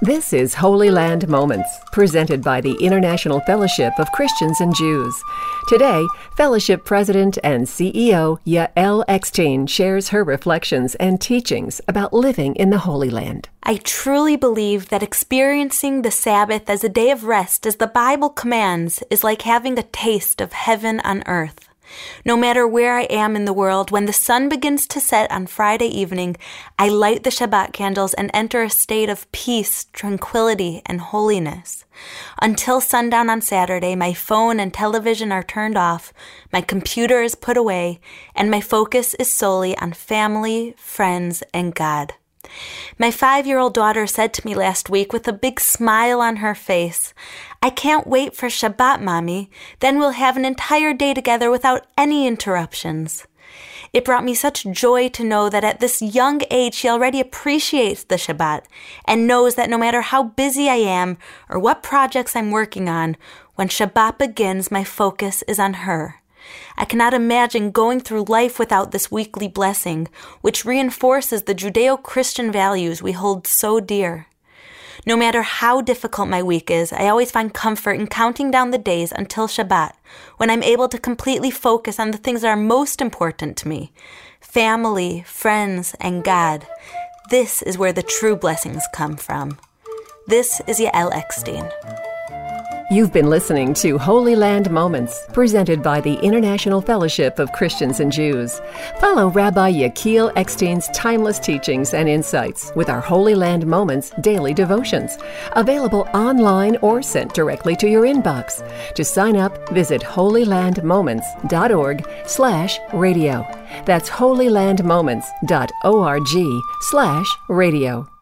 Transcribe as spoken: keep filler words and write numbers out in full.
This is Holy Land Moments, presented by the International Fellowship of Christians and Jews. Today, Fellowship President and C E O Yael Eckstein shares her reflections and teachings about living in the Holy Land. I truly believe that experiencing the Sabbath as a day of rest, as the Bible commands, is like having a taste of heaven on earth. No matter where I am in the world, when the sun begins to set on Friday evening, I light the Shabbat candles and enter a state of peace, tranquility, and holiness. Until sundown on Saturday, my phone and television are turned off, my computer is put away, and my focus is solely on family, friends, and God. My five-year-old daughter said to me last week with a big smile on her face, "I can't wait for Shabbat, Mommy. Then we'll have an entire day together without any interruptions." It brought me such joy to know that at this young age she already appreciates the Shabbat and knows that no matter how busy I am or what projects I'm working on, when Shabbat begins, my focus is on her. I cannot imagine going through life without this weekly blessing, which reinforces the Judeo-Christian values we hold so dear. No matter how difficult my week is, I always find comfort in counting down the days until Shabbat, when I'm able to completely focus on the things that are most important to me: family, friends, and God. This is where the true blessings come from. This is Yael Eckstein. You've been listening to Holy Land Moments, presented by the International Fellowship of Christians and Jews. Follow Rabbi Yael Eckstein's timeless teachings and insights with our Holy Land Moments daily devotions, available online or sent directly to your inbox. To sign up, visit holylandmoments.org slash radio. That's holylandmoments.org slash radio.